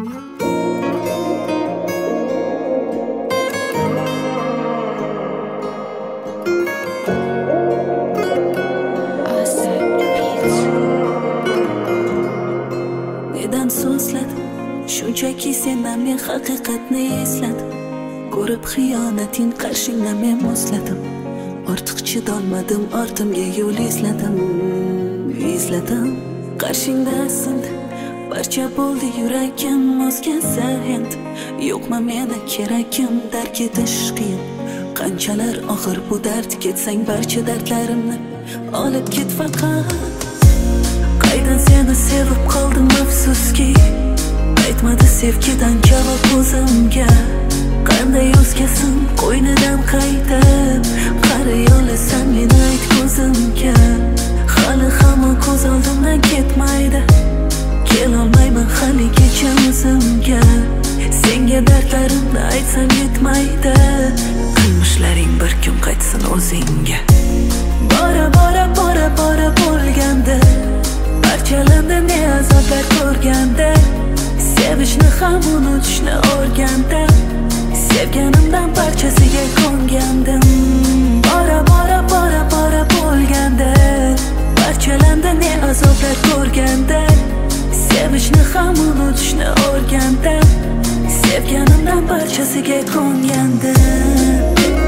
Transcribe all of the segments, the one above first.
Nedan so'zladim shunchaki sendan men haqiqatni esladim. Ko'rib xiyonating qarshingdan men muzladim. Ortiq chidolmadim, ortimga yo'l izladim. Qarshingda sindi barcha bo'ldi yuragim, o'zgasi endi yo'qmi meni keragim. Dark etish qiyin, qanchalar og'ir bu dard. Ketsang barcha dardlarimni olib ket faqat. Qaydan seni sevib qoldim afsuski, aytmadi sevgidan javob o'zimga. Qanday o'zgasin qo'ynidan qaytib, qari yo'lasan meni ayt ko'zimga. Hali hamon ko'z oldimdan ketmaydi, kelolmayman haligacha o'zimga. Senga dardlarimni aytsam yetmaydi, qilmishlaring bir kun qaytsin o'zingga. Bora bo'lganda, parchalandi ne azoblar ko'rganda, sevishni ham unutishni o'rganda, sevganimdan parchasiga ko'ngandim. Bora bo'lganda, parchalandi ne azoblar ko'rganda, sevishni ham unutishni o'rganda, sevganimdan parchasiga ko'ngandim.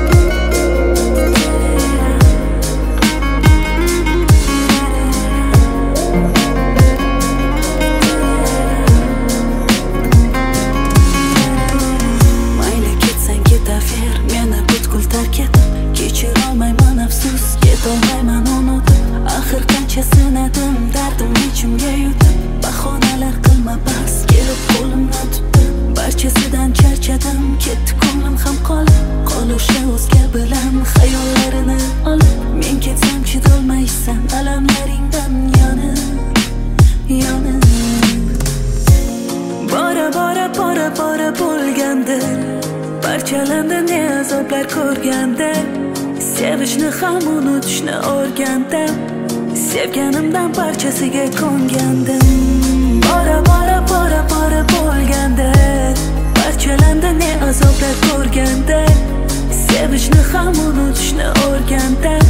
Kechirolmayman afsus, yetolmayman unutib. Axir qancha sinadim, dardim ichimga yutib. Bahonalar qilma bas, kelib qo'limdan tutdi. Barchasidan charchadim, ketdi ko'nglim ham qolib. Qol o'sha o'zga bilan xayollarini olib. Men ketsam chidolmaysan alamlaringdan yonib. Bora bo'lganda, parchalandi ne azoblar ko'rganda, sevishni ham unutishni o'rganda, sevganimdan parchasiga ko'ngandim. Bora bo'lganda, parchalandi ne azoblar ko'rganda, sevishni ham unutishni o'rganda,